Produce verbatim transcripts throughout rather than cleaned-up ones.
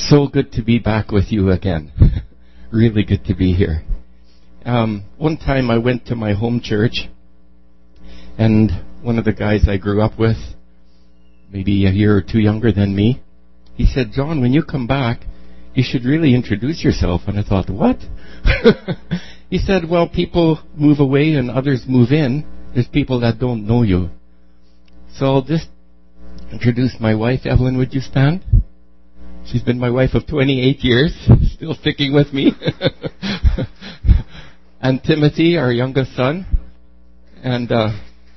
So good to be back with you again. Really good to be here. Um, one time I went to my home church, and one of the guys I grew up with, maybe a year or two younger than me, he said, "John, when you come back, you should really introduce yourself." And I thought, what? He said, "Well, people move away and others move in. There's people that don't know you." So I'll just introduce my wife. Evelyn, would you stand? She's been my wife of twenty-eight years, still sticking with me. And Timothy, our youngest son. And uh,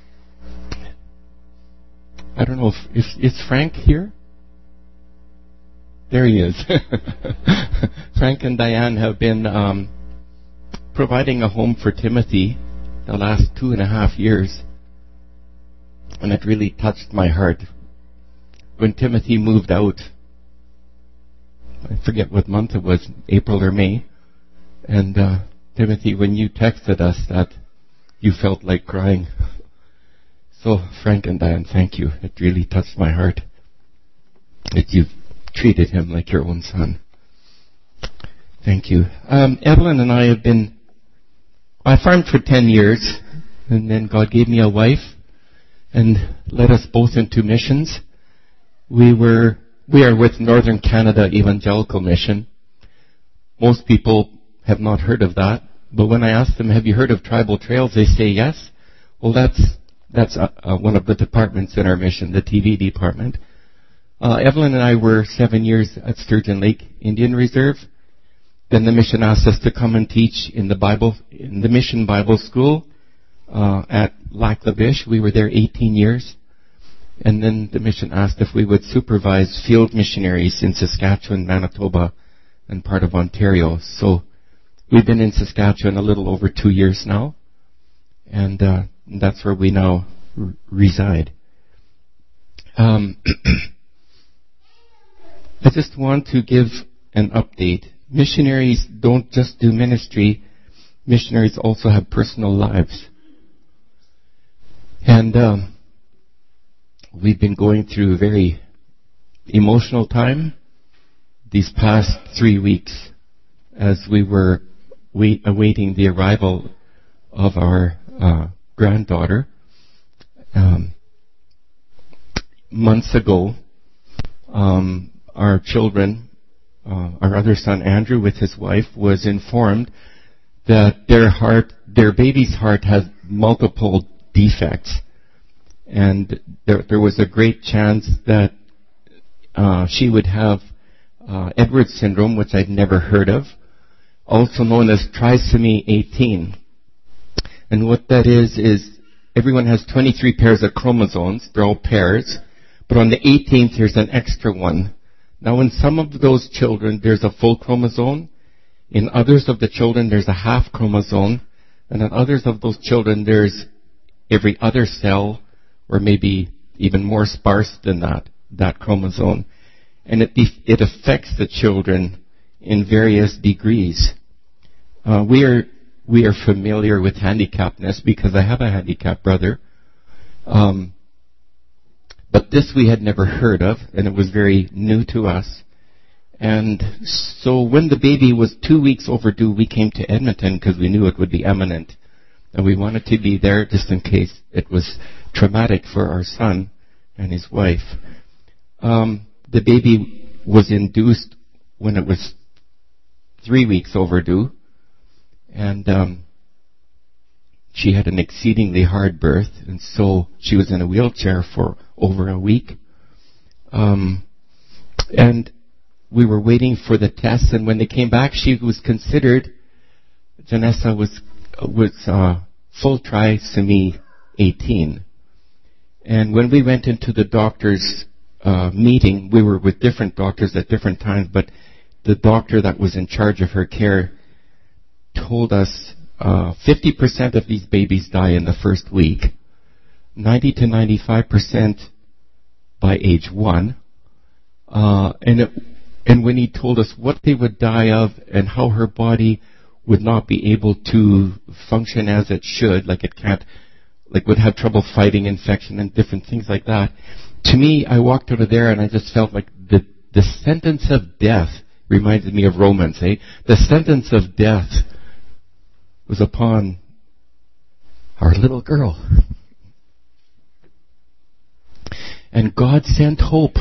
I don't know if, if is Frank here? There he is. Frank and Diane have been um, providing a home for Timothy the last two and a half years. And it really touched my heart. When Timothy moved out, I forget what month it was, April or May. And uh, Timothy, when you texted us that you felt like crying. So Frank and Diane, thank you. It really touched my heart that you've treated him like your own son. Thank you. Um, Evelyn and I have been, I farmed for ten years, and then God gave me a wife and led us both into missions. We were, we are with Northern Canada Evangelical Mission. Most people have not heard of that, but when I ask them, "Have you heard of Tribal Trails?" they say yes. Well, that's that's uh, uh, one of the departments in our mission, the T V department. Uh, Evelyn and I were seven years at Sturgeon Lake Indian Reserve. Then the mission asked us to come and teach in the Bible, in the Mission Bible School uh, at Lac La Biche. We were there eighteen years. And then the mission asked if we would supervise field missionaries in Saskatchewan, Manitoba, and part of Ontario. So we've been in Saskatchewan a little over two years now. And uh, that's where we now r- reside. Um, I just want to give an update. Missionaries don't just do ministry. Missionaries also have personal lives. And um, we've been going through a very emotional time these past three weeks as we were wait, awaiting the arrival of our uh, granddaughter. Um, months ago, um, our children, uh, our other son Andrew with his wife, was informed that their heart, their baby's heart has multiple defects. And there, there was a great chance that uh, she would have uh, Edwards syndrome, which I'd never heard of, also known as trisomy eighteen. And what that is, is everyone has twenty-three pairs of chromosomes. They're all pairs. But on the eighteenth, there's an extra one. Now, in some of those children, there's a full chromosome. In others of the children, there's a half chromosome. And in others of those children, there's every other cell, or maybe even more sparse than that, that chromosome. And it, it affects the children in various degrees. Uh, we are we are familiar with handicapness because I have a handicapped brother. Um, but this we had never heard of, and it was very new to us. And so when the baby was two weeks overdue, we came to Edmonton because we knew it would be imminent. And we wanted to be there just in case it was traumatic for our son and his wife. Um, the baby was induced when it was three weeks overdue. And um, she had an exceedingly hard birth. And so she was in a wheelchair for over a week. Um, and we were waiting for the tests. And when they came back, she was considered, Janessa was was uh, full trisomy eighteen. And when we went into the doctor's uh, meeting, we were with different doctors at different times, but the doctor that was in charge of her care told us uh, fifty percent of these babies die in the first week, ninety to ninety-five percent by age one. Uh, and it, and when he told us what they would die of and how her body would not be able to function as it should, like it can't, like would have trouble fighting infection and different things like that. To me, I walked out of there and I just felt like the The sentence of death reminded me of Romans, eh? The sentence of death was upon our little girl. And God sent hope.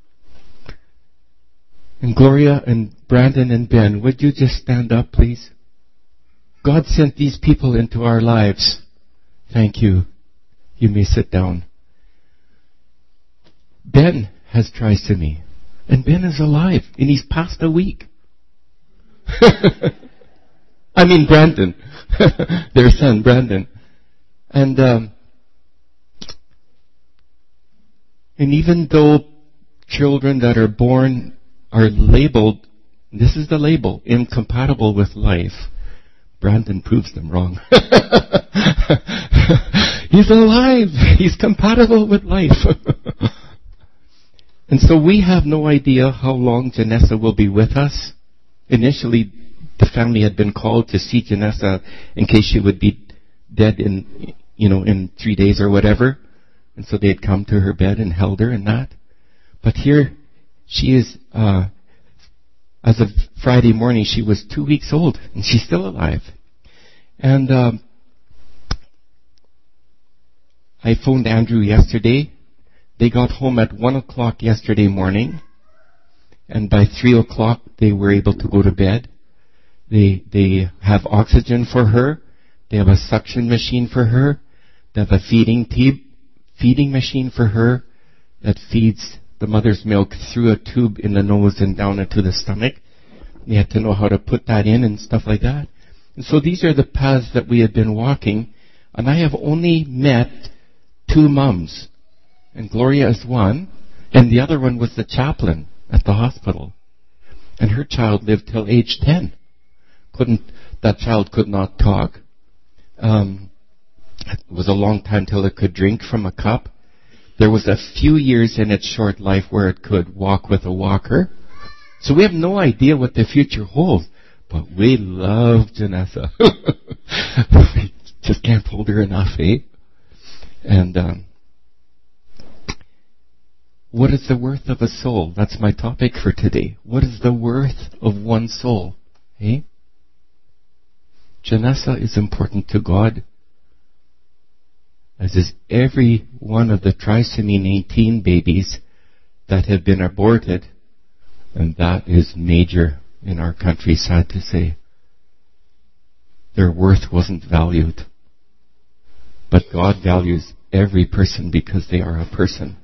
And Gloria and Brandon and Ben, would you just stand up, please? God sent these people into our lives. Thank you. You may sit down. Ben has trisomy. And Ben is alive. And he's passed a week. I mean Brandon. Their son, Brandon. And, um, and even though children that are born are labeled, this is the label, incompatible with life, Brandon proves them wrong. He's alive. He's compatible with life. And so we have no idea how long Janessa will be with us. Initially, the family had been called to see Janessa in case she would be dead in, you know, in three days or whatever. And so they had come to her bed and held her and that. But here, she is, uh, as of Friday morning, she was two weeks old, and she's still alive. And um, I phoned Andrew yesterday. They got home at one o'clock yesterday morning, and by three o'clock they were able to go to bed. They they have oxygen for her. They have a suction machine for her. They have a feeding tube, feeding machine for her that feeds the mother's milk through a tube in the nose and down into the stomach. They had to know how to put that in and stuff like that. And so these are the paths that we had been walking, and I have only met two mums. And Gloria is one, and the other one was the chaplain at the hospital. And her child lived till age ten. Couldn't, that child could not talk. Um, it was a long time till it could drink from a cup. There was a few years in its short life where it could walk with a walker. So we have no idea what the future holds. But we love Janessa. We just can't hold her enough, eh? And um, what is the worth of a soul? That's my topic for today. What is the worth of one soul? Eh? Janessa is important to God, as is every one of the trisomy eighteen babies that have been aborted, and that is major in our country, sad to say. Their worth wasn't valued. But God values every person because they are a person.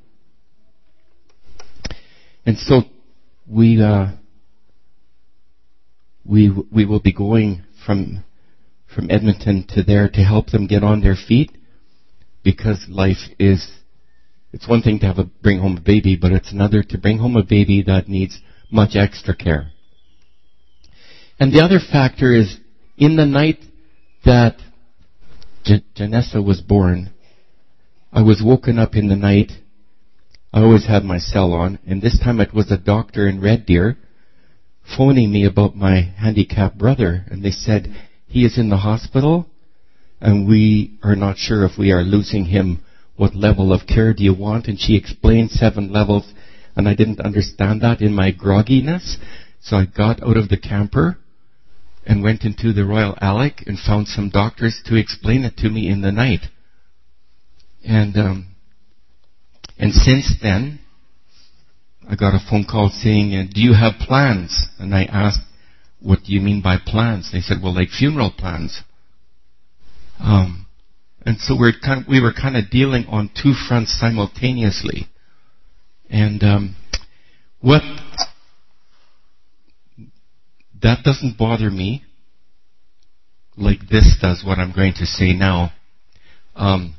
And so we uh, we we will be going from from Edmonton to there to help them get on their feet, because life is, it's one thing to have a bring home a baby, but it's another to bring home a baby that needs much extra care. And the other factor is, in the night that J- Janessa was born, I was woken up in the night. I always had my cell on, and this time it was a doctor in Red Deer phoning me about my handicapped brother, and they said, he is in the hospital, and we are not sure if we are losing him. What level of care do you want? And she explained seven levels, and I didn't understand that in my grogginess, so I got out of the camper and went into the Royal Alec and found some doctors to explain it to me in the night. And um, and since then, I got a phone call saying, do you have plans? And I asked, what do you mean by plans? They said, well, like funeral plans. Um, and so we're kind of, we were kind of dealing on two fronts simultaneously. And um, what... that doesn't bother me like this does what I'm going to say now. Um,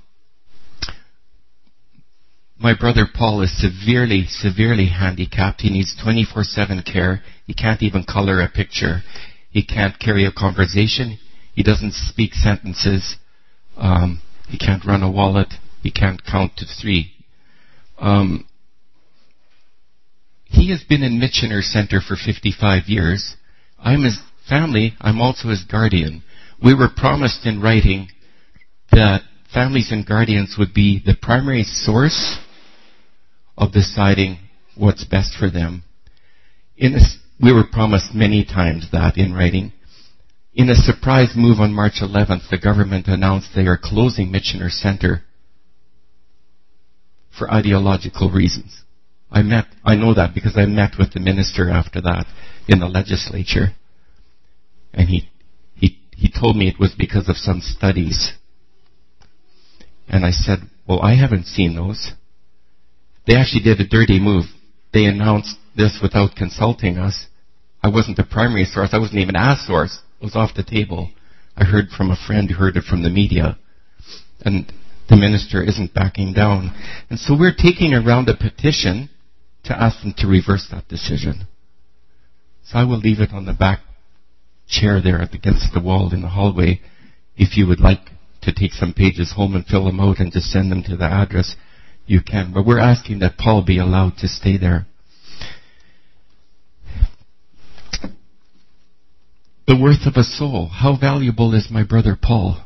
my brother Paul is severely, severely handicapped. He needs twenty-four seven care. He can't even color a picture. He can't carry a conversation. He doesn't speak sentences. Um, he can't run a wallet. He can't count to three. Um, he has been in Michener Center for fifty-five years. I'm his family. I'm also his guardian. We were promised in writing that families and guardians would be the primary source of deciding what's best for them. In a, we were promised many times that in writing. In a surprise move on March eleventh, the government announced they are closing Michener Center for ideological reasons. I met, I know that because I met with the minister after that in the legislature. And he, he, he told me it was because of some studies. And I said, well, I haven't seen those. They actually did a dirty move. They announced this without consulting us. I wasn't the primary source. I wasn't even a source. It was off the table. I heard from a friend who heard it from the media. And the minister isn't backing down. And so we're taking around a petition to ask them to reverse that decision. So I will leave it on the back chair there against the wall in the hallway. If you would like to take some pages home and fill them out and just send them to the address, you can. But we're asking that Paul be allowed to stay there. The worth of a soul. How valuable is my brother Paul?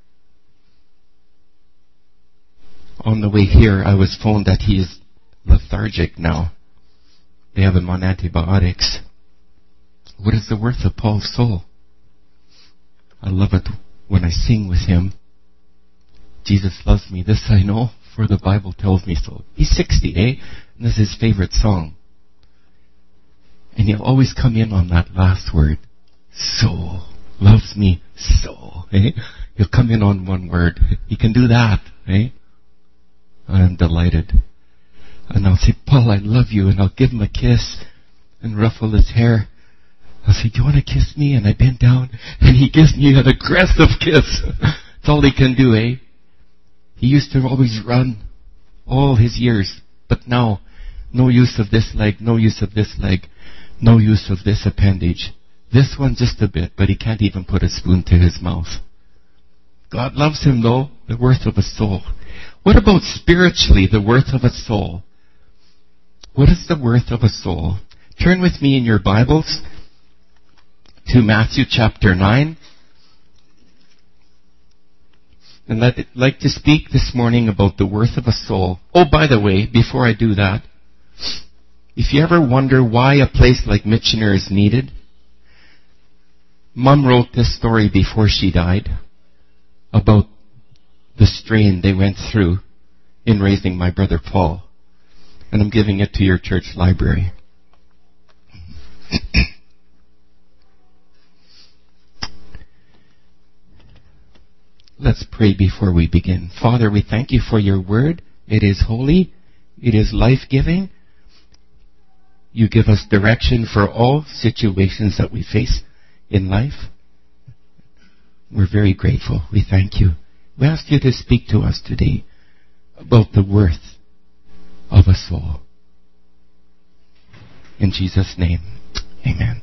On the way here, I was phoned that he is lethargic now. They have him on antibiotics. What is the worth of Paul's soul? I love it when I sing with him. Jesus loves me, this I know, for the Bible tells me so. He's sixty, eh? And this is his favorite song. And he'll always come in on that last word. Soul. Loves me so. Eh? He'll come in on one word. He can do that, eh? I'm delighted. And I'll say, Paul, I love you. And I'll give him a kiss and ruffle his hair. I'll say, do you want to kiss me? And I bend down and he gives me an aggressive kiss. That's all he can do, eh? He used to always run all his years. But now, no use of this leg, no use of this leg, no use of this appendage. This one just a bit, but he can't even put a spoon to his mouth. God loves him though, the worth of a soul. What about spiritually, the worth of a soul? What is the worth of a soul? Turn with me in your Bibles to Matthew chapter nine. And I'd like to speak this morning about the worth of a soul. Oh, by the way, before I do that, if you ever wonder why a place like Michener is needed, Mom wrote this story before she died about the strain they went through in raising my brother Paul. And I'm giving it to your church library. Let's pray before we begin. Father, we thank you for your word. It is holy. It is life-giving. You give us direction for all situations that we face in life. We're very grateful. We thank you. We ask you to speak to us today about the worth of a soul. In Jesus' name, amen.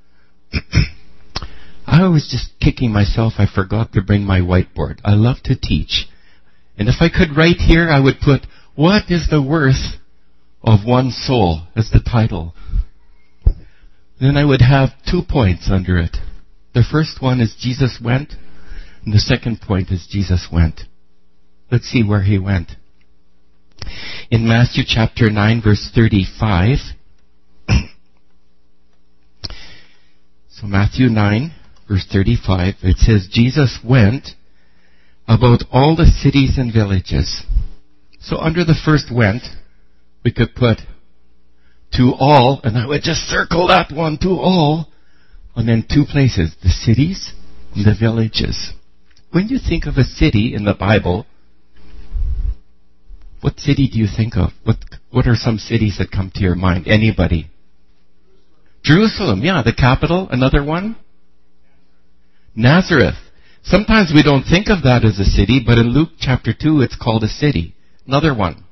I was just kicking myself. I forgot to bring my whiteboard. I love to teach. And if I could write here, I would put, what is the worth of one soul as the title? Then I would have two points under it. The first one is Jesus went, and the second point is Jesus went. Let's see where he went. In Matthew chapter nine, verse thirty-five. So Matthew nine, verse thirty-five, it says, Jesus went about all the cities and villages. So under the first went, we could put to all, and I would just circle that one, to all, and then two places, the cities and the villages. When you think of a city in the Bible, what city do you think of? What what are some cities that come to your mind? Anybody? Jerusalem, yeah, the capital. Another one? Nazareth. Sometimes we don't think of that as a city, but in Luke chapter two, it's called a city. Another one.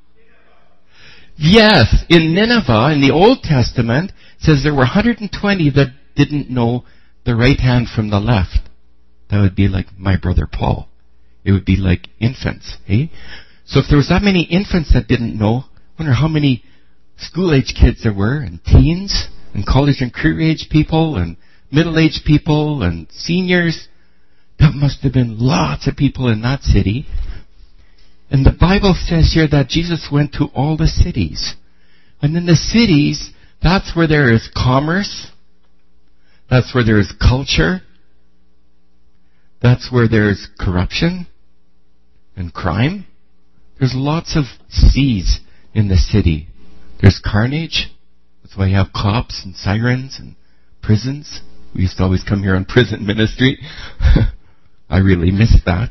Yes, in Nineveh, in the Old Testament, it says there were one hundred twenty that didn't know the right hand from the left. That would be like my brother Paul. It would be like infants, eh? So if there was that many infants that didn't know, I wonder how many school-age kids there were, and teens, and college and career-age people, and middle-aged people, and seniors. That must have been lots of people in that city. And the Bible says here that Jesus went to all the cities. And in the cities, That's where there is commerce. That's where there is culture. That's where there's corruption and crime. There's lots of C's in the city. There's carnage. That's why you have cops and sirens and prisons. We used to always come here on prison ministry. I really miss that.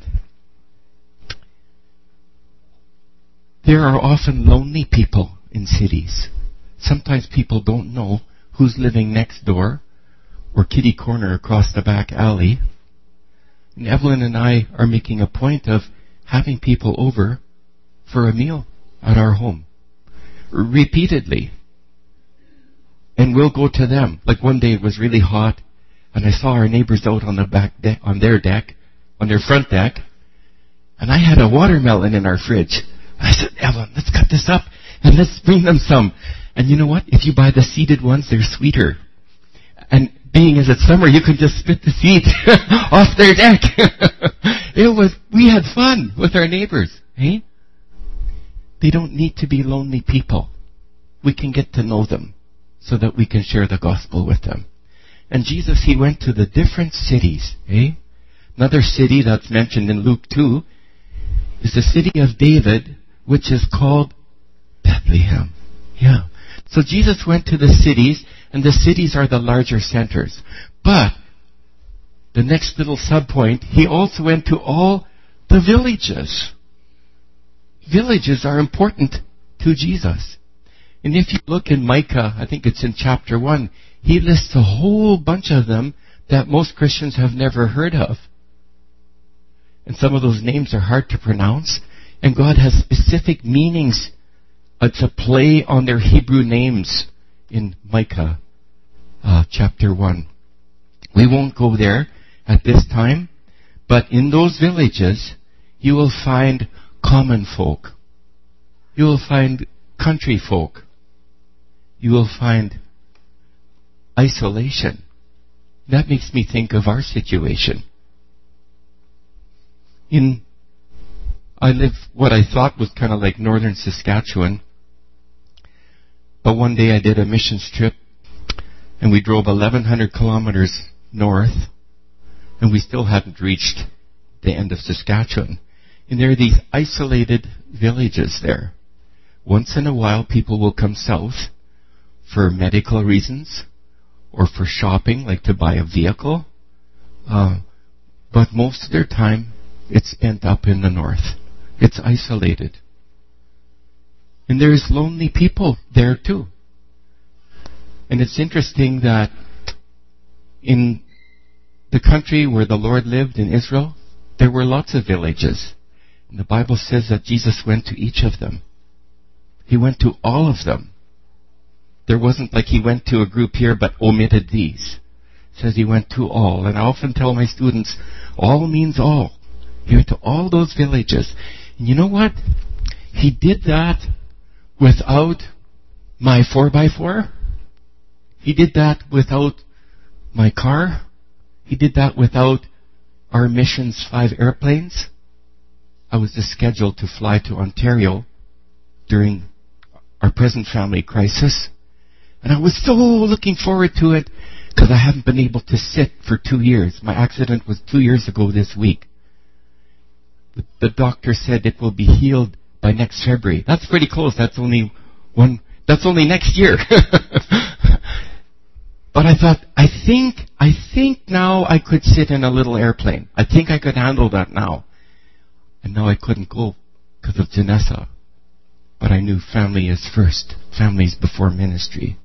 There are often lonely people in cities. Sometimes people don't know who's living next door or kitty corner across the back alley. And Evelyn and I are making a point of having people over for a meal at our home repeatedly. And we'll go to them. Like one day it was really hot, and I saw our neighbors out on the back deck, on their deck, on their front deck, and I had a watermelon in our fridge. I said, Evelyn, let's cut this up and let's bring them some. And you know what? If you buy the seeded ones, they're sweeter. And being as it's summer, you can just spit the seeds off their deck. It was, we had fun with our neighbors. Eh? They don't need to be lonely people. We can get to know them so that we can share the gospel with them. And Jesus, He went to the different cities. Eh? Another city that's mentioned in Luke two is the city of David, which is called Bethlehem. Yeah. So Jesus went to the cities, and the cities are the larger centers. But the next little subpoint, He also went to all the villages. Villages are important to Jesus. And if you look in Micah, I think it's in chapter one, He lists a whole bunch of them that most Christians have never heard of. And some of those names are hard to pronounce. And God has specific meanings. It's a play on their Hebrew names in Micah uh, chapter one. We won't go there at this time. But in those villages, you will find common folk. You will find country folk. You will find isolation. That makes me think of our situation. In, I live what I thought was kind of like northern Saskatchewan. But one day I did a missions trip, and we drove eleven hundred kilometers north, and we still hadn't reached the end of Saskatchewan. And there are these isolated villages there. Once in a while, people will come south for medical reasons or for shopping, like to buy a vehicle. Uh, but most of their time, it's spent up in the north. It's isolated. And there's lonely people there too. And it's interesting that in the country where the Lord lived in Israel, there were lots of villages. And the Bible says that Jesus went to each of them. He went to all of them. There wasn't like He went to a group here but omitted these. It says He went to all. And I often tell my students, all means all. He went to all those villages. And you know what? He did that without my four by four. He did that without my car. He did that without our mission's five airplanes. I was just scheduled to fly to Ontario during our present family crisis. And I was so looking forward to it because I haven't been able to sit for two years. My accident was two years ago this week. The, the doctor said it will be healed by next February. That's pretty close. That's only one, that's only next year. But I thought, I think, I think now I could sit in a little airplane. I think I could handle that now. And now I couldn't go because of Janessa. But I knew family is first. Family's before ministry.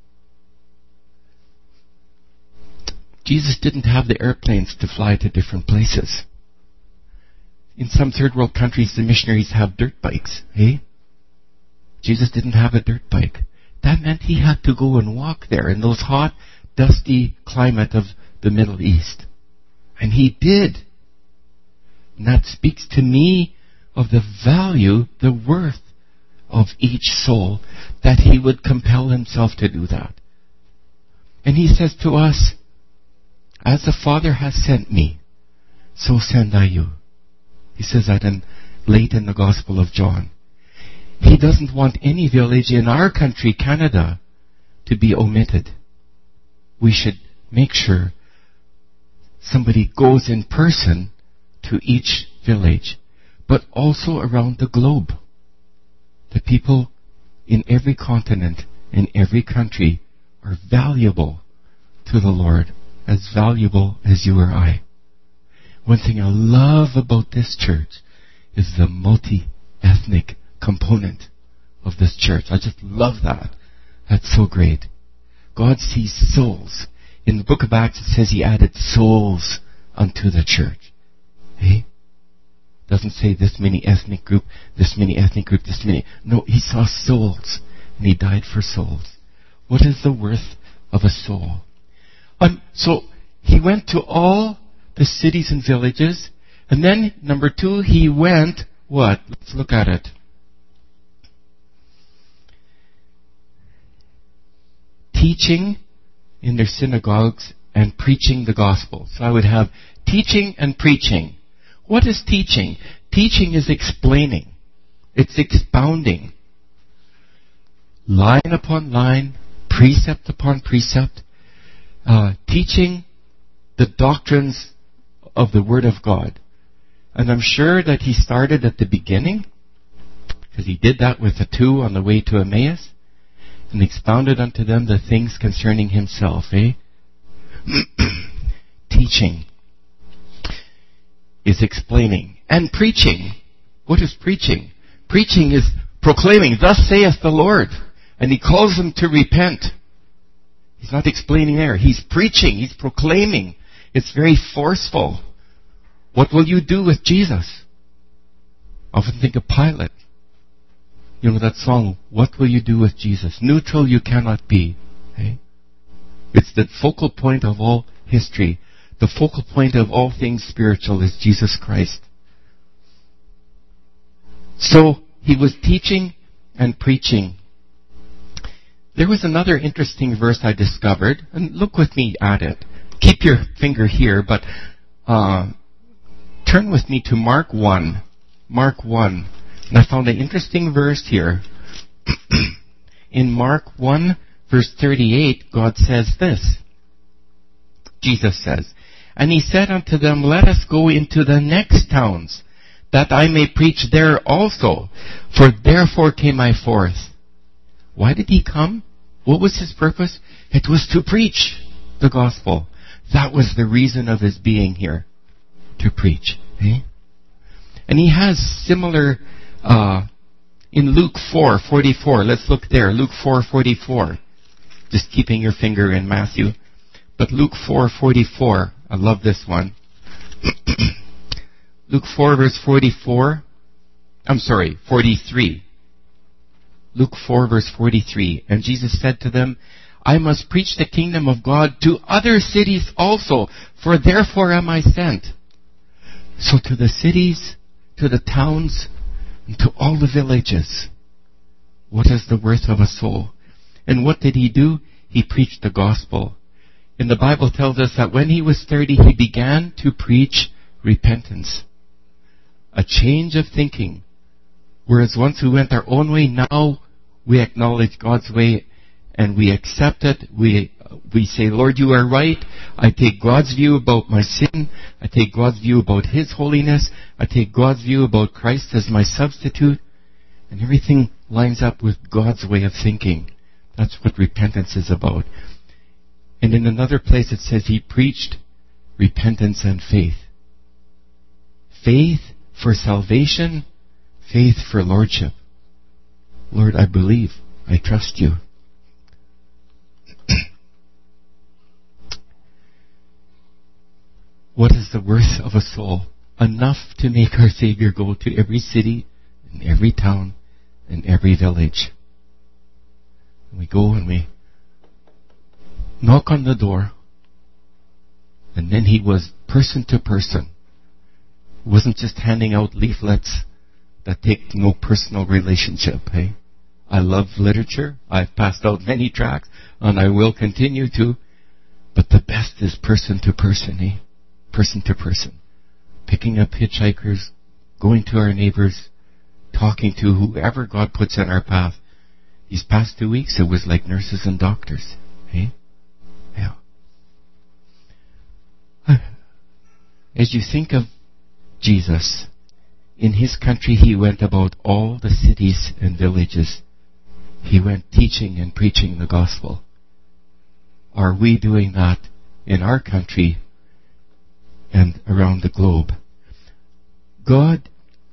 Jesus didn't have the airplanes to fly to different places. In some third world countries, the missionaries have dirt bikes. Eh? Jesus didn't have a dirt bike. That meant He had to go and walk there in those hot, dusty climate of the Middle East. And He did. And that speaks to me of the value, the worth of each soul, that He would compel Himself to do that. And He says to us, as the Father has sent me, so send I you. He says that in, late in the Gospel of John. He doesn't want any village in our country, Canada, to be omitted. We should make sure somebody goes in person to each village, but also around the globe. The people in every continent, in every country, are valuable to the Lord, as valuable as you or I. One thing I love about this church is the multi-ethnic component of this church. I just love that. That's so great. God sees souls. In the book of Acts it says He added souls unto the church. Hey? Doesn't say this many ethnic group, this many ethnic group, this many. No, He saw souls, and He died for souls. What is the worth of a soul? Um, so He went to all the cities and villages, and then number two, He went what? Let's look at it. Teaching in their synagogues and preaching the gospel. So I would have teaching and preaching. What is teaching? Teaching is explaining. It's expounding. Line upon line, precept upon precept. Uh, teaching the doctrines of the Word of God. And I'm sure that He started at the beginning, because He did that with the two on the way to Emmaus, and expounded unto them the things concerning Himself. Eh? Teaching is explaining. And preaching. What is preaching? Preaching is proclaiming, thus saith the Lord. And He calls them to repent. He's not explaining there. He's preaching. He's proclaiming. It's very forceful. What will you do with Jesus? I often think of Pilate. You know that song, What Will You Do with Jesus? Neutral you cannot be. Okay? It's the focal point of all history. The focal point of all things spiritual is Jesus Christ. So, He was teaching and preaching. There was another interesting verse I discovered, and look with me at it. Keep your finger here, but uh, turn with me to Mark one. Mark one. And I found an interesting verse here. In Mark one, verse thirty-eight, God says this. Jesus says, And He said unto them, Let us go into the next towns, that I may preach there also. For therefore came I forth. Why did He come? What was His purpose? It was to preach the gospel. That was the reason of His being here. To preach. Eh? And He has similar... Uh, in Luke four forty-four, let's look there. Luke four forty-four. Just keeping your finger in Matthew. But Luke four forty-four, I love this one. Luke four verse forty-four. I'm sorry, forty-three. Luke four verse forty-three. And Jesus said to them, I must preach the kingdom of God to other cities also, for therefore am I sent. So to the cities, to the towns, and to all the villages. What is the worth of a soul? And what did He do? He preached the gospel. And the Bible tells us that when He was thirty, He began to preach repentance. A change of thinking. Whereas once we went our own way, now we acknowledge God's way and we accept it. We we say, Lord, you are right. I take God's view about my sin. I take God's view about His holiness. I take God's view about Christ as my substitute. And everything lines up with God's way of thinking. That's what repentance is about. And in another place it says He preached repentance and faith. Faith for salvation, faith for lordship. Lord, I believe. I trust you. What is the worth of a soul? Enough to make our Savior go to every city, and every town, and every village. And we go and we knock on the door, and then He was person to person. He wasn't just handing out leaflets that take no personal relationship, hey? I love literature. I've passed out many tracts, and I will continue to. But the best is person to person, eh? Person to person. Picking up hitchhikers, going to our neighbors, talking to whoever God puts in our path, These past two weeks, it was like nurses and doctors. Hey? Yeah. As you think of Jesus, in his country he went about all the cities and villages. He went teaching and preaching the gospel. Are we doing that in our country and around the globe? God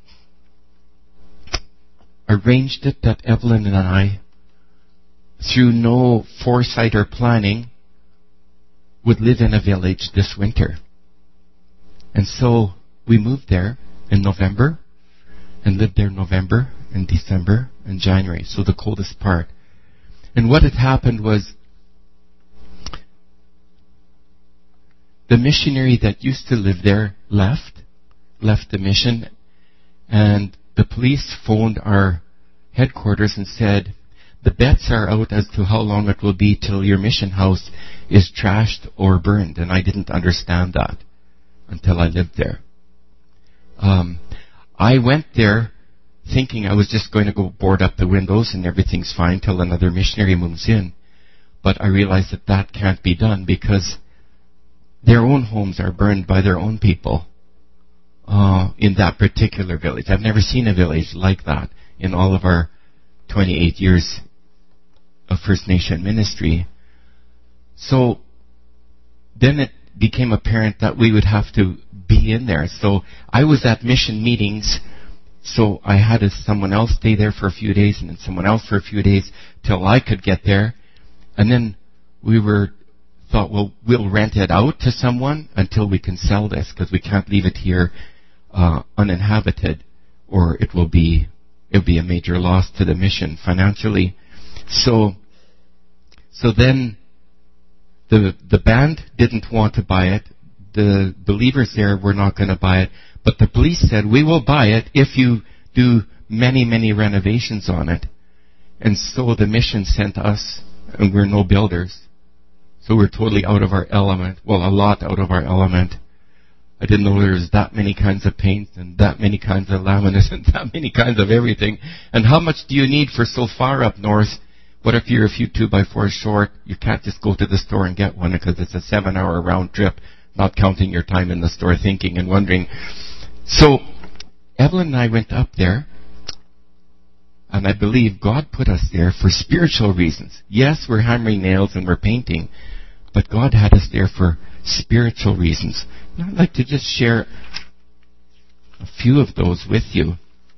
arranged it that Evelyn and I, through no foresight or planning, would live in a village this winter. And so we moved there in November and lived there November and December and January, so the coldest part. And what had happened was the missionary that used to live there left, left the mission, and the police phoned our headquarters and said, the bets are out as to how long it will be till your mission house is trashed or burned. And I didn't understand that until I lived there. Um, I went there thinking I was just going to go board up the windows and everything's fine till another missionary moves in. But I realized that that can't be done because their own homes are burned by their own people uh, in that particular village. I've never seen a village like that in all of our twenty-eight years of First Nation ministry. So then it became apparent that we would have to be in there. So I was at mission meetings, so I had a, someone else stay there for a few days and then someone else for a few days till I could get there. And then we were thought, well, we'll rent it out to someone until we can sell this because we can't leave it here uh, uninhabited, or it will be it will be a major loss to the mission financially. So, so then the the band didn't want to buy it. The believers there were not going to buy it, but the police said, we will buy it if you do many, many renovations on it. And so the mission sent us, and we're no builders. So we're totally out of our element. Well, a lot out of our element. I didn't know there was that many kinds of paint and that many kinds of laminates and that many kinds of everything. And how much do you need for so far up north? What if you're a few two by fours short? You can't just go to the store and get one because it's a seven-hour round trip, not counting your time in the store thinking and wondering. So Evelyn and I went up there, and I believe God put us there for spiritual reasons. Yes, we're hammering nails and we're painting, but God had us there for spiritual reasons. And I'd like to just share a few of those with you.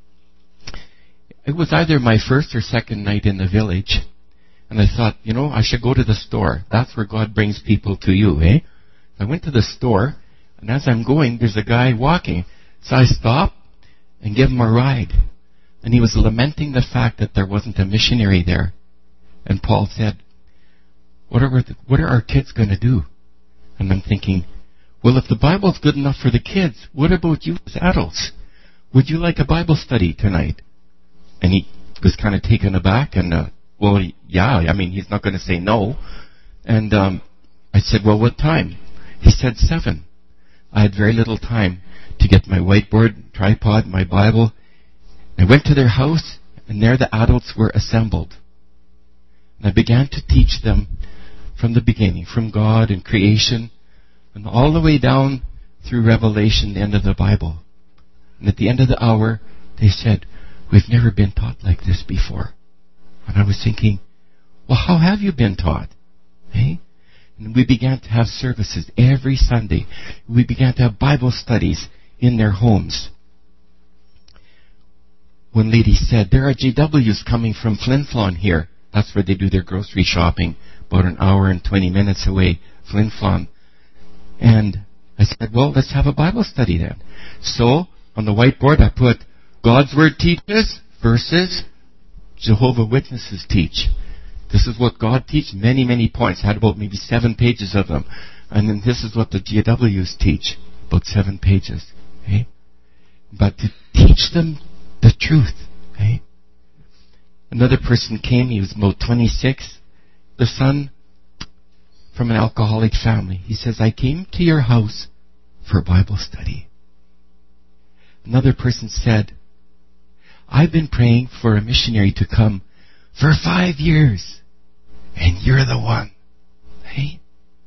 It was either my first or second night in the village, and I thought, you know, I should go to the store. That's where God brings people to you, eh? I went to the store, and as I'm going, there's a guy walking. So I stopped and gave him a ride. And he was lamenting the fact that there wasn't a missionary there. And Paul said, what are, the, what are our kids going to do? And I'm thinking, well, if the Bible's good enough for the kids, what about you as adults? Would you like a Bible study tonight? And he was kind of taken aback. And, uh, well, yeah, I mean, he's not going to say no. And um, I said, well, what time? He said seven. I had very little time to get my whiteboard, tripod, my Bible. I went to their house, and there the adults were assembled. And I began to teach them from the beginning, from God and creation, and all the way down through Revelation, the end of the Bible. And at the end of the hour, they said, we've never been taught like this before. And I was thinking, well, how have you been taught? Eh? And we began to have services every Sunday. We began to have Bible studies in their homes. One lady said, there are J Ws coming from Flin Flon here. That's where they do their grocery shopping, about an hour and twenty minutes away, Flin Flon. And I said, well, let's have a Bible study then. So, on the whiteboard, I put God's Word teaches versus Jehovah's Witnesses teach. This is what God teaches, many, many points. I had about maybe seven pages of them. And then this is what the J Ws teach, about seven pages. Okay? But to teach them the truth. Okay? Another person came, he was about twenty-six, the son from an alcoholic family. He says, I came to your house for Bible study. Another person said, I've been praying for a missionary to come for five years. And you're the one. Hey?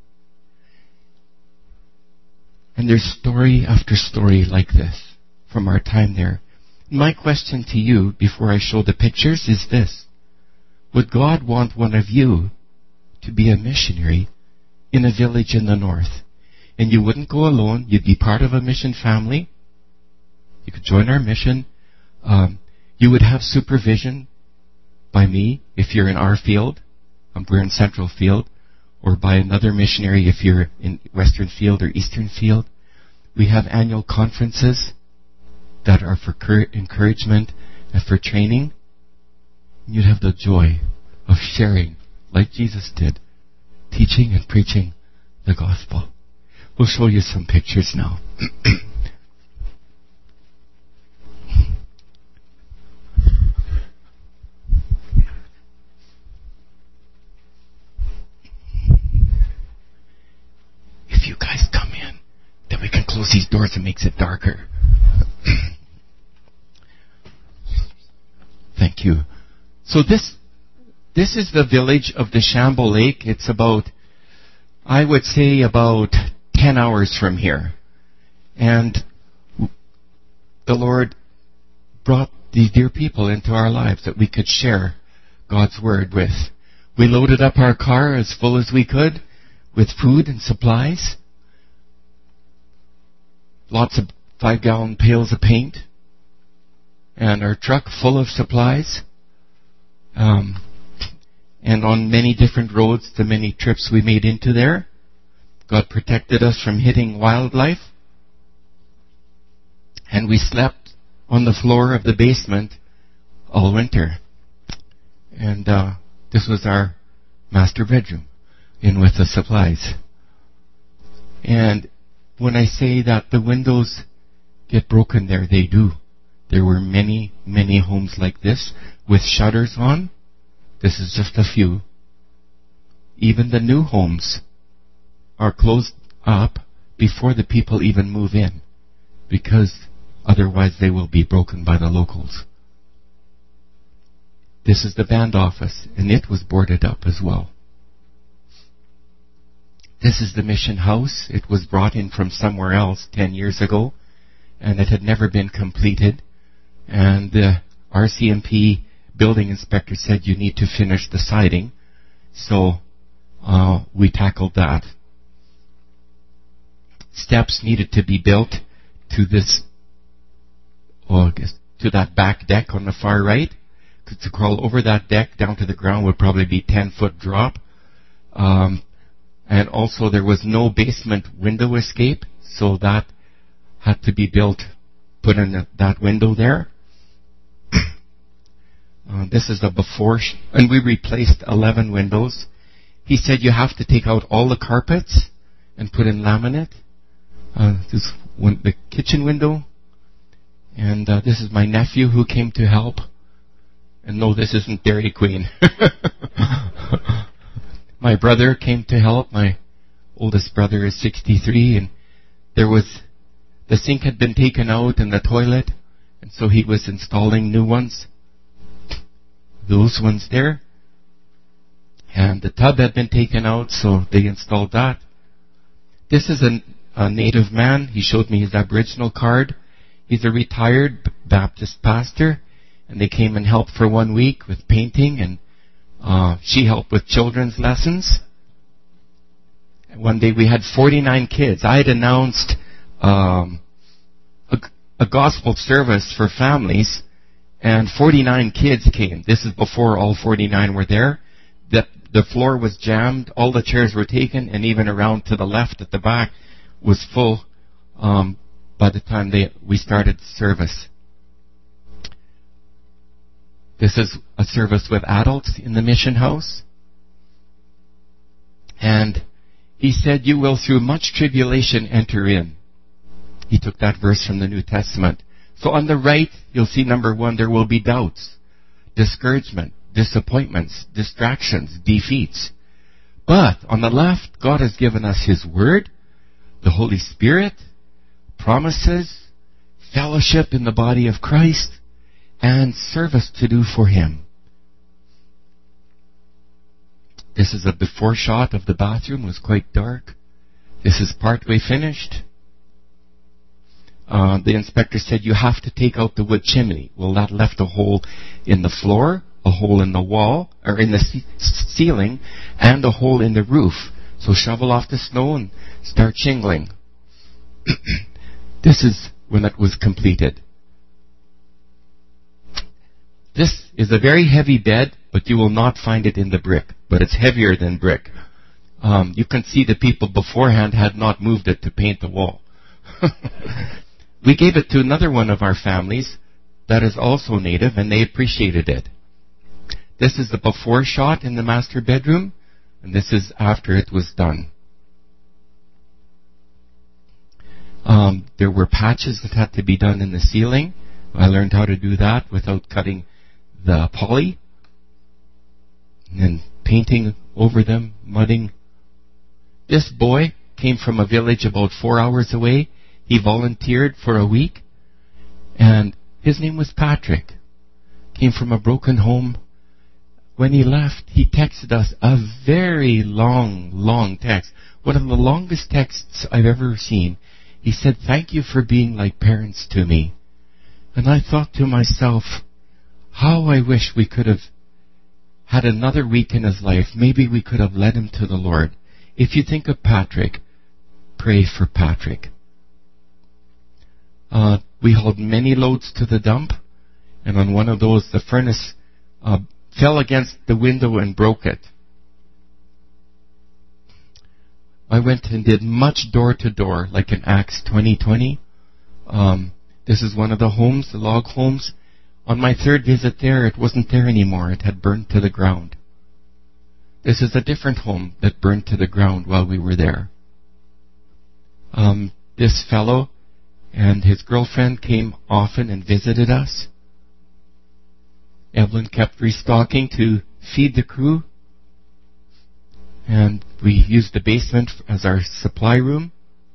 And there's story after story like this from our time there. My question to you before I show the pictures is this. Would God want one of you to be a missionary in a village in the north? And you wouldn't go alone. You'd be part of a mission family. You could join our mission. Um, you would have supervision by me if you're in our field. Um, we're in Central Field. Or by another missionary if you're in Western Field or Eastern Field. We have annual conferences that are for cur- encouragement and for training. You'd have the joy of sharing, like Jesus did, teaching and preaching the gospel. We'll show you some pictures now. If you guys come in, then we can close these doors. It makes it darker. Thank you. So this this is the village of the Shambo Lake. It's about, I would say, about ten hours from here. And the Lord brought these dear people into our lives that we could share God's Word with. We loaded up our car as full as we could with food and supplies. Lots of five-gallon pails of paint. And our truck full of supplies. Um, and on many different roads, the many trips we made into there. God protected us from hitting wildlife. And we slept on the floor of the basement all winter. And uh, this was our master bedroom, in with the supplies. And when I say that the windows get broken there, they do. There were many, many homes like this with shutters on. This is just a few. Even the new homes are closed up before the people even move in, because otherwise they will be broken by the locals. This is the band office, and it was boarded up as well. This is the mission house. It was brought in from somewhere else ten years ago, and it had never been completed. And the R C M P building inspector said you need to finish the siding. So uh, we tackled that. Steps needed to be built to this, oh, I guess, to that back deck on the far right. Because to crawl over that deck down to the ground would probably be ten foot drop. Um, and also there was no basement window escape, so that had to be built, put in that window there. Uh, this is the before, sh- and we replaced eleven windows. He said you have to take out all the carpets and put in laminate. Uh, this one, the kitchen window. And uh, this is my nephew who came to help. And no, this isn't Dairy Queen. My brother came to help. My oldest brother is sixty-three, and there was, the sink had been taken out in the toilet, and so he was installing new ones. Those ones there. And the tub had been taken out, so they installed that. This is a, a native man. He showed me his Aboriginal card. He's a retired Baptist pastor, and they came and helped for one week with painting, and uh, she helped with children's lessons. And one day we had forty-nine kids. I had announced um, a, a gospel service for families, and forty-nine kids came. This is before all forty-nine were there. The, the floor was jammed, all the chairs were taken, and even around to the left at the back was full um, by the time they, we started service. This is a service with adults in the mission house. And he said, you will through much tribulation enter in. He took that verse from the New Testament. So on the right, you'll see number one, there will be doubts, discouragement, disappointments, distractions, defeats. But on the left, God has given us His Word, the Holy Spirit, promises, fellowship in the body of Christ, and service to do for Him. This is a before shot of the bathroom. It was quite dark. This is partway finished. Uh, the inspector said, you have to take out the wood chimney. Well, that left a hole in the floor, a hole in the wall, or in the ce- ceiling, and a hole in the roof. So shovel off the snow and start shingling. This is when it was completed. This is a very heavy bed, but you will not find it in the brick. But it's heavier than brick. Um, you can see the people beforehand had not moved it to paint the wall. We gave it to another one of our families that is also native, and they appreciated it. This is the before shot in the master bedroom, and this is after it was done. Um, there were patches that had to be done in the ceiling. I learned how to do that without cutting the poly. And then painting over them, mudding. This boy came from a village about four hours away. He volunteered for a week, and his name was Patrick. Came from a broken home. When he left, he texted us a very long, long text. One of the longest texts I've ever seen. He said, thank you for being like parents to me. And I thought to myself, how I wish we could have had another week in his life. Maybe we could have led him to the Lord. If you think of Patrick, pray for Patrick. Uh, we hauled many loads to the dump, and on one of those, the furnace uh, fell against the window and broke it. I went and did much door-to-door, like in Acts twenty twenty. Um, this is one of the homes, the log homes. On my third visit there, it wasn't there anymore. It had burned to the ground. This is a different home that burned to the ground while we were there. Um, this fellow and his girlfriend came often and visited us. Evelyn kept restocking to feed the crew. And we used the basement as our supply room.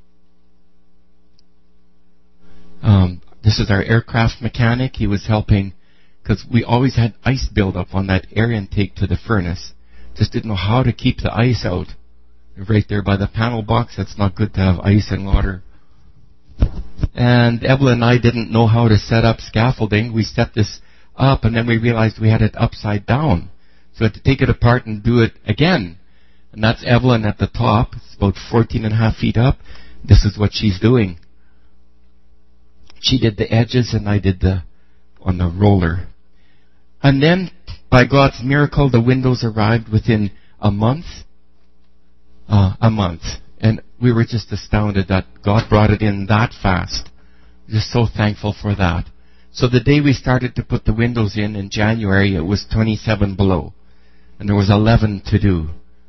Um, this is our aircraft mechanic. He was helping because we always had ice buildup on that air intake to the furnace. Just didn't know how to keep the ice out. Right there by the panel box, that's not good to have ice and water. And Evelyn and I didn't know how to set up scaffolding. We set this up, and then we realized we had it upside down. So we had to take it apart and do it again. And that's Evelyn at the top. It's about fourteen and a half feet up. This is what she's doing. She did the edges, and I did the on the roller. And then, by God's miracle, the windows arrived within a month. Uh, a month. And we were just astounded that God brought it in that fast. Just so thankful for that. So the day we started to put the windows in, in January, it was twenty-seven below. And there was eleven to do.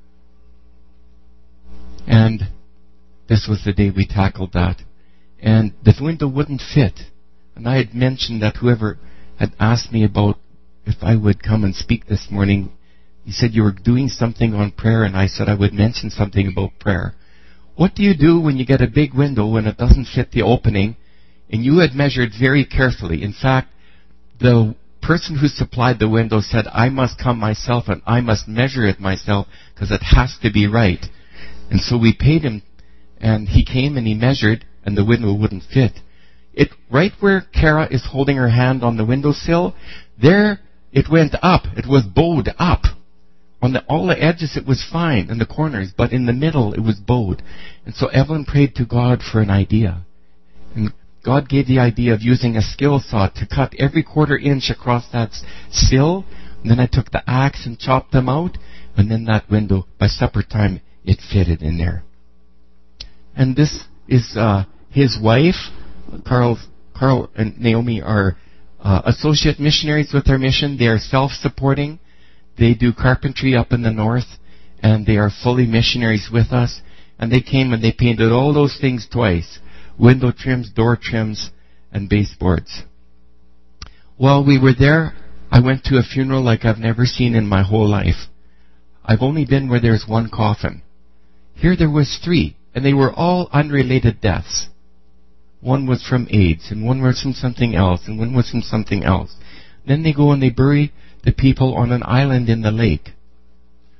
And this was the day we tackled that. And the window wouldn't fit. And I had mentioned that whoever had asked me about if I would come and speak this morning, he said you were doing something on prayer, and I said I would mention something about prayer. What do you do when you get a big window when it doesn't fit the opening, and you had measured very carefully? In fact, the person who supplied the window said, I must come myself and I must measure it myself because it has to be right. And so we paid him, and he came and he measured, and the window wouldn't fit. It right where Kara is holding her hand on the windowsill, there it went up. It was bowed up. On the, all the edges it was fine, in the corners, but in the middle it was bowed. And so Evelyn prayed to God for an idea. And God gave the idea of using a skill saw to cut every quarter inch across that sill. And then I took the axe and chopped them out. And then that window, by supper time, it fitted in there. And this is uh, his wife. Carl, Carl and Naomi are uh, associate missionaries with our mission. They are self-supporting. They do carpentry up in the north, and they are fully missionaries with us. And they came and they painted all those things twice. Window trims, door trims, and baseboards. While we were there, I went to a funeral like I've never seen in my whole life. I've only been where there's one coffin. Here there was three, and they were all unrelated deaths. One was from AIDS, and one was from something else, and one was from something else. Then they go and they bury the people on an island in the lake.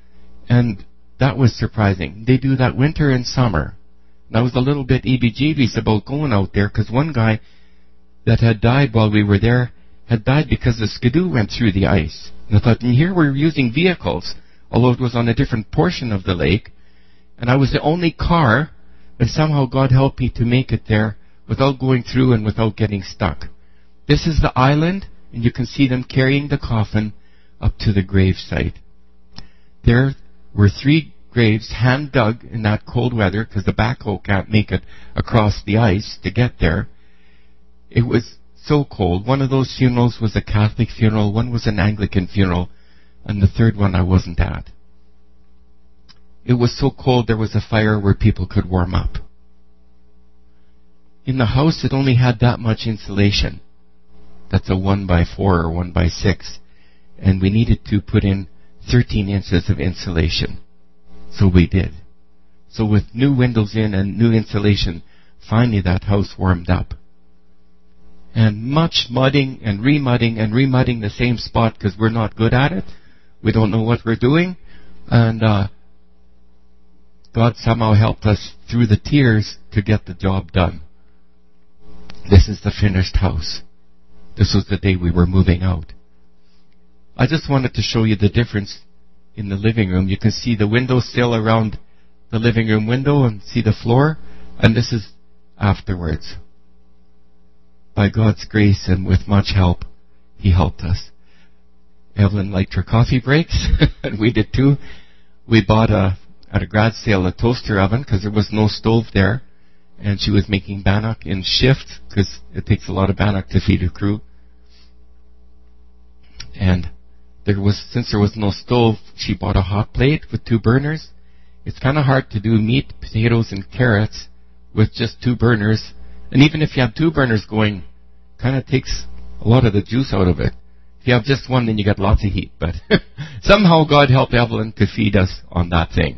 And that was surprising. They do that winter and summer. And I was a little bit heebie-jeebies about going out there, because one guy that had died while we were there had died because the skidoo went through the ice. And I thought, and here we're using vehicles, although it was on a different portion of the lake. And I was the only car, and somehow God helped me to make it there without going through and without getting stuck. This is the island, and you can see them carrying the coffin up to the grave site. There were three graves hand dug in that cold weather, because the backhoe can't make it across the ice to get there. It was so cold. One of those funerals was a Catholic funeral, one was an Anglican funeral, and the third one I wasn't at. It was so cold there was a fire where people could warm up. In the house it only had that much insulation. That's a one by four or one by six. And we needed to put in thirteen inches of insulation. So we did. So with new windows in and new insulation, finally that house warmed up. And much mudding and remudding and remudding the same spot, because we're not good at it. We don't know what we're doing. And uh, God somehow helped us through the tears to get the job done. This is the finished house. This was the day we were moving out. I just wanted to show you the difference in the living room. You can see the window sill around the living room window and see the floor. And this is afterwards. By God's grace and with much help, He helped us. Evelyn liked her coffee breaks, and we did too. We bought a, at a grad sale a toaster oven, because there was no stove there. And she was making bannock in shift, because it takes a lot of bannock to feed a crew. And there was, since there was no stove, she bought a hot plate with two burners. It's kind of hard to do meat, potatoes, and carrots with just two burners. And even if you have two burners going, kind of takes a lot of the juice out of it. If you have just one, then you get lots of heat. But somehow God helped Evelyn to feed us on that thing.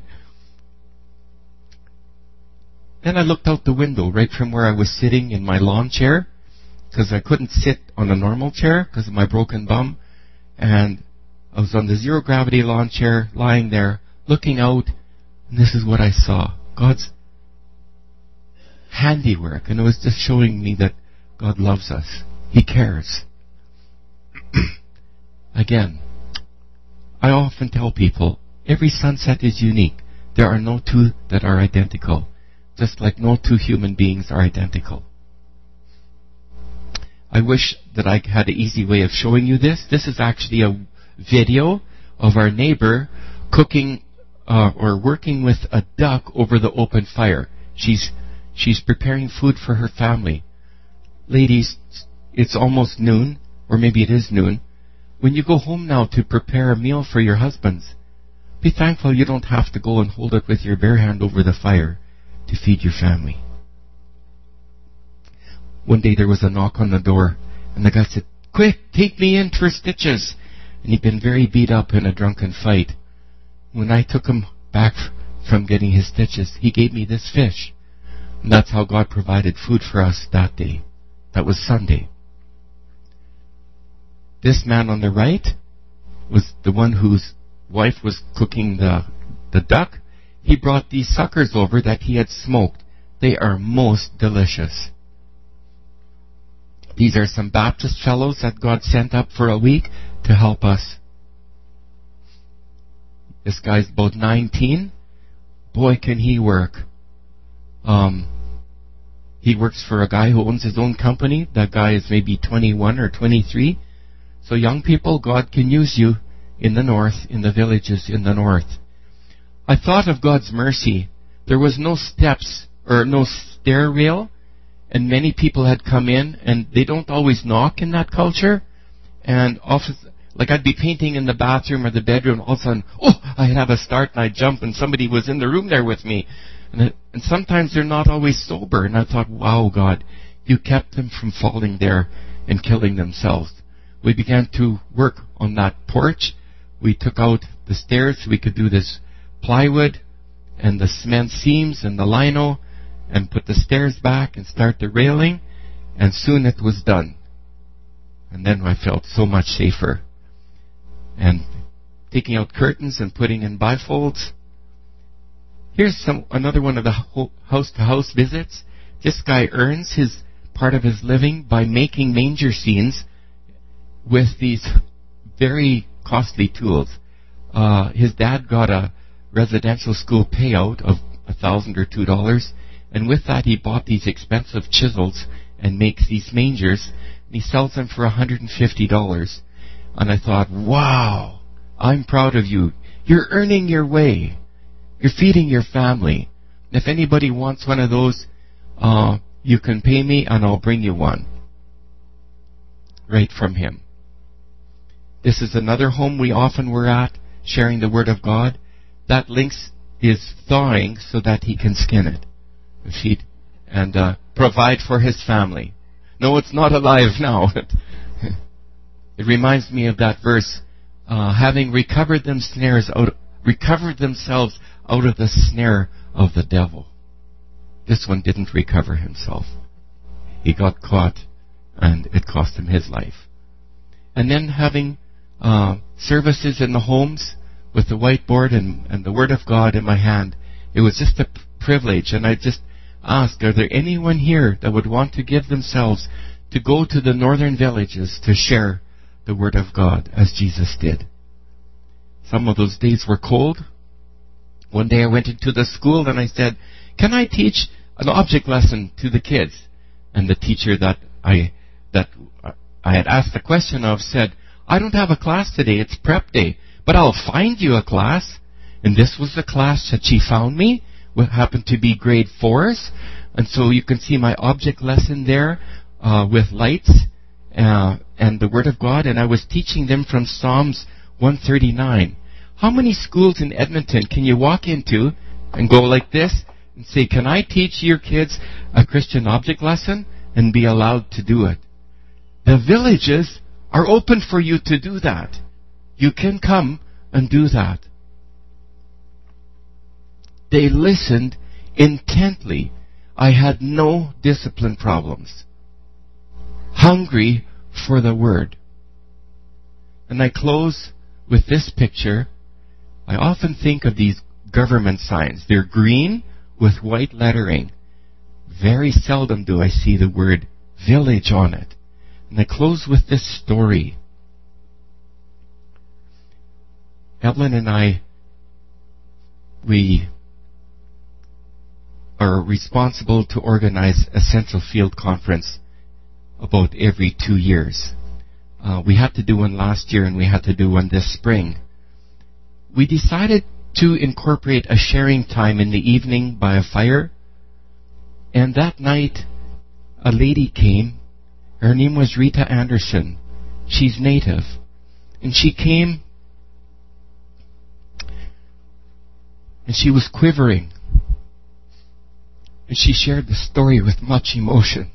Then I looked out the window right from where I was sitting in my lawn chair, because I couldn't sit on a normal chair because of my broken bum. And I was on the zero gravity lawn chair, lying there, looking out, and this is what I saw. God's handiwork. And it was just showing me that God loves us. He cares. Again, I often tell people, every sunset is unique. There are no two that are identical. Just like no two human beings are identical. I wish that I had an easy way of showing you this. This is actually a video of our neighbor cooking uh, or working with a duck over the open fire. She's she's preparing food for her family. Ladies, it's almost noon, or maybe it is noon. When you go home now to prepare a meal for your husbands, be thankful you don't have to go and hold it with your bare hand over the fire to feed your family. One day there was a knock on the door, and the guy said, "Quick, take me in for stitches." And he'd been very beat up in a drunken fight. When I took him back from getting his stitches, he gave me this fish. And that's how God provided food for us that day. That was Sunday. This man on the right was the one whose wife was cooking the, the duck. He brought these suckers over that he had smoked. They are most delicious. These are some Baptist fellows that God sent up for a week to help us. This guy's about nineteen. Boy, can he work. Um, he works for a guy who owns his own company. That guy is maybe twenty-one or twenty-three. So young people, God can use you in the north, in the villages in the north. I thought of God's mercy. There was no steps or no stair rail, and many people had come in, and they don't always knock in that culture. And often, like I'd be painting in the bathroom or the bedroom, all of a sudden, oh, I'd have a start and I'd jump, and somebody was in the room there with me. And, it, and sometimes they're not always sober. And I thought, wow, God, you kept them from falling there and killing themselves. We began to work on that porch. We took out the stairs so we could do this plywood and the cement seams and the lino and put the stairs back and start the railing, and soon it was done. And then I felt so much safer. And taking out curtains and putting in bifolds. Here's some another one of the house-to-house visits. This guy earns his part of his living by making manger scenes with these very costly tools. Uh, his dad got a residential school payout of a thousand or two dollars, and with that he bought these expensive chisels and makes these mangers, and he sells them for one hundred fifty dollars. And I thought, wow, I'm proud of you. You're earning your way. You're feeding your family. If anybody wants one of those, uh, you can pay me and I'll bring you one. Right from him. This is another home we often were at, sharing the Word of God. That lynx is thawing so that he can skin it, feed, and uh, provide for his family. No, it's not alive now. It reminds me of that verse, uh, having recovered them snares out, recovered themselves out of the snare of the devil. This one didn't recover himself. He got caught, and it cost him his life. And then having uh, services in the homes with the whiteboard and, and the Word of God in my hand, it was just a p- privilege. And I just asked, are there anyone here that would want to give themselves to go to the northern villages to share the Word of God as Jesus did? Some of those days were cold. One day I went into the school and I said, can I teach an object lesson to the kids? And the teacher that I that I had asked the question of said, I don't have a class today, it's prep day, but I'll find you a class. And this was the class that she found me, what happened to be grade fours. And so you can see my object lesson there uh, with lights uh, and the Word of God. And I was teaching them from Psalms one thirty-nine. How many schools in Edmonton can you walk into and go like this and say, can I teach your kids a Christian object lesson, and be allowed to do it? The villages are open for you to do that. You can come and do that. They listened intently. I had no discipline problems. Hungry for the Word. And I close with this picture. I often think of these government signs. They're green with white lettering. Very seldom do I see the word village on it. And I close with this story. Evelyn and I, we are responsible to organize a Central Field Conference about every two years. Uh, we had to do one last year and we had to do one this spring. We decided to incorporate a sharing time in the evening by a fire. And that night, a lady came. Her name was Rita Anderson. She's native. And she came, and she was quivering. And she shared the story with much emotion.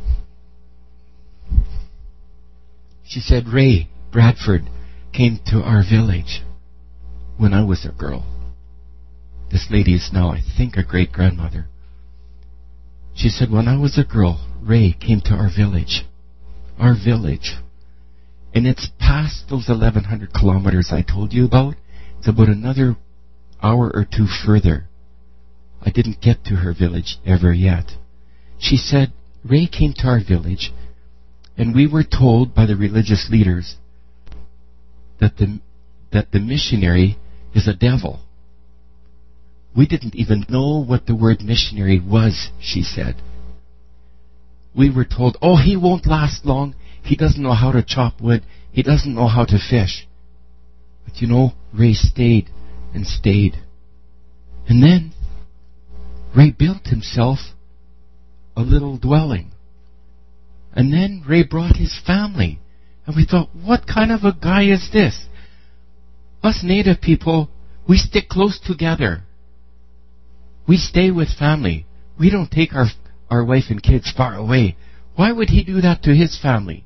She said, Ray Bradford came to our village when I was a girl. This lady is now, I think, a great-grandmother. She said, when I was a girl, Ray came to our village. Our village. And it's past those eleven hundred kilometers I told you about. It's about another hour or two further. I didn't get to her village ever yet. She said, Ray came to our village, and we were told by the religious leaders that the, that the missionary is a devil. We didn't even know what the word missionary was, she said. We were told, oh, he won't last long. He doesn't know how to chop wood. He doesn't know how to fish. But you know, Ray stayed and stayed. And then Ray built himself a little dwelling. And then Ray brought his family. And we thought, what kind of a guy is this? Us native people, we stick close together. We stay with family. We don't take our, our wife and kids far away. Why would he do that to his family?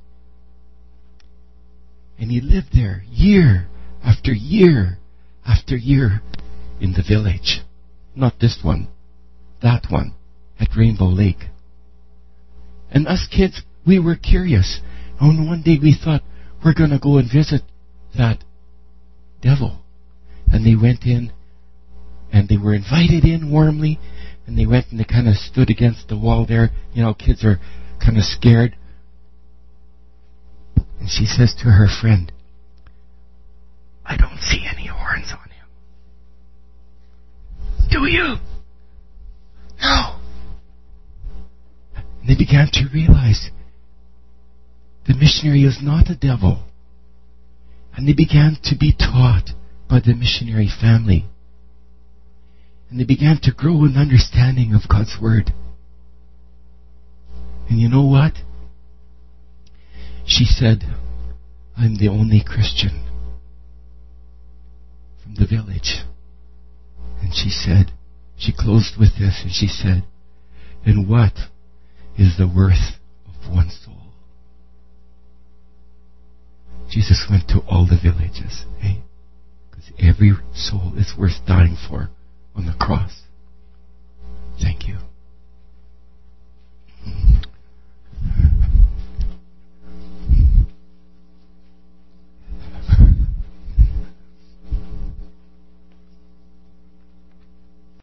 And he lived there year after year after year in the village. Not this one. That one at Rainbow Lake. And us kids, we were curious. And one day we thought, we're going to go and visit that devil And they went in, and they were invited in warmly, and they went and they kind of stood against the wall there. You know, kids are kind of scared. And she says to her friend, I don't see any horns on him. Do you? No. And they began to realize the missionary is not a devil. And they began to be taught by the missionary family. And they began to grow in understanding of God's Word. And you know what? She said, I'm the only Christian from the village. And she said, she closed with this, and she said, and what is the worth of one soul? Jesus went to all the villages, eh? Because every soul is worth dying for on the cross.